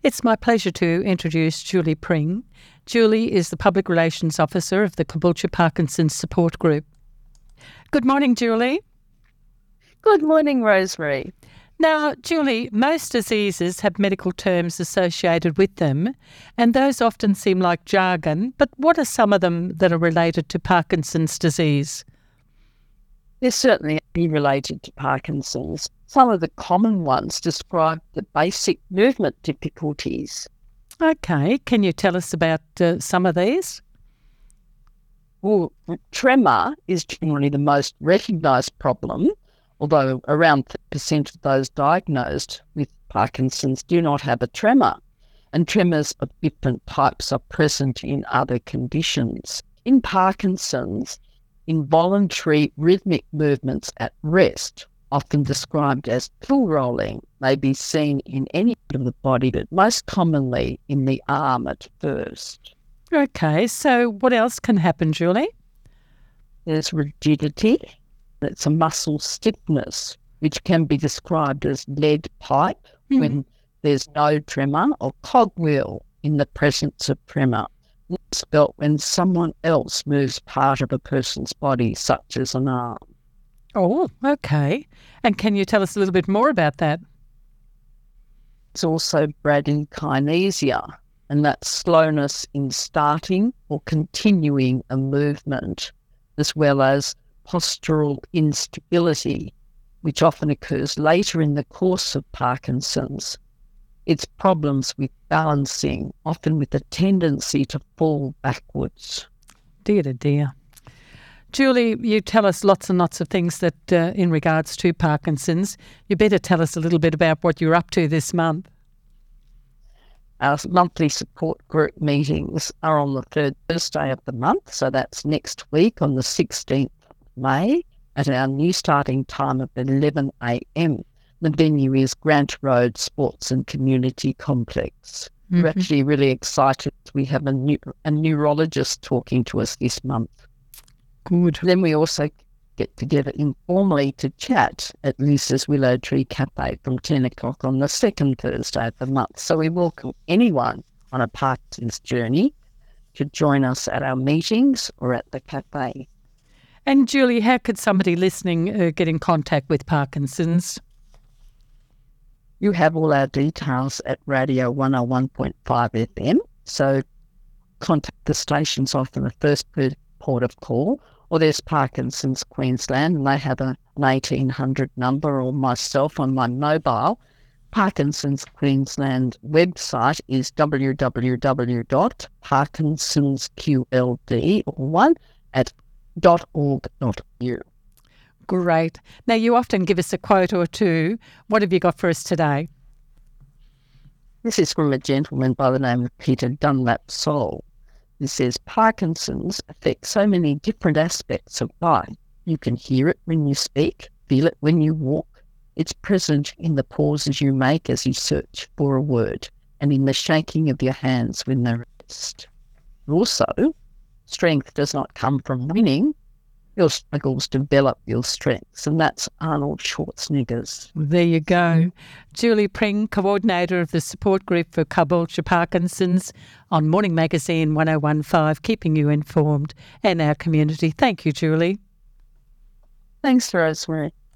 It's my pleasure to introduce Julie Pring. Julie is the Public Relations Officer of the Caboolture Parkinson's Support Group. Good morning, Julie. Good morning, Rosemary. Now, Julie, most diseases have medical terms associated with them, and those often seem like jargon, but what are some of them that are related to Parkinson's disease? They're certainly related to Parkinson's. Some of the common ones describe the basic movement difficulties. Okay, can you tell us about some of these? Well, tremor is generally the most recognised problem, although around 30% of those diagnosed with Parkinson's do not have a tremor, and tremors of different types are present in other conditions. In Parkinson's, involuntary rhythmic movements at rest, often described as pill rolling, may be seen in any part of the body, but most commonly in the arm at first. Okay, so what else can happen, Julie? There's rigidity. It's a muscle stiffness, which can be described as lead pipe when there's no tremor, or cogwheel in the presence of tremor. It's felt when someone else moves part of a person's body, such as an arm. Oh, okay. And can you tell us a little bit more about that? It's also bradykinesia, and that's slowness in starting or continuing a movement, as well as postural instability, which often occurs later in the course of Parkinson's. It's problems with balancing, often with a tendency to fall backwards. Dear to dear. Julie, you tell us lots and lots of things that in regards to Parkinson's. You better tell us a little bit about what you're up to this month. Our monthly support group meetings are on the third Thursday of the month, so that's next week on the 16th of May at our new starting time of 11 a.m. The venue is Grant Road Sports and Community Complex. We're actually really excited. We have a neurologist talking to us this month. Good. Then we also get together informally to chat at Lisa's Willow Tree Cafe from 10 o'clock on the second Thursday of the month. So we welcome anyone on a Parkinson's journey to join us at our meetings or at the cafe. And Julie, how could somebody listening get in contact with Parkinson's? You have all our details at Radio 101.5 FM, so contact the stations often the first port of call, or there's Parkinson's Queensland, and they have an 1800 number, or myself on my mobile. Parkinson's Queensland website is www.parkinsonsqld.org.au. Great. Now, you often give us a quote or two. What have you got for us today? This is from a gentleman by the name of Peter Dunlap Soul. He says, Parkinson's affects so many different aspects of life. You can hear it when you speak, feel it when you walk. It's present in the pauses you make as you search for a word, and in the shaking of your hands when they rest. Also, strength does not come from winning. Your struggles develop your strengths, and that's Arnold Schwarzenegger's. There you go. Julie Pring, Coordinator of the Support Group for Caboolture Parkinson's on Morning Magazine 101.5, keeping you informed and our community. Thank you, Julie. Thanks, Rosemary.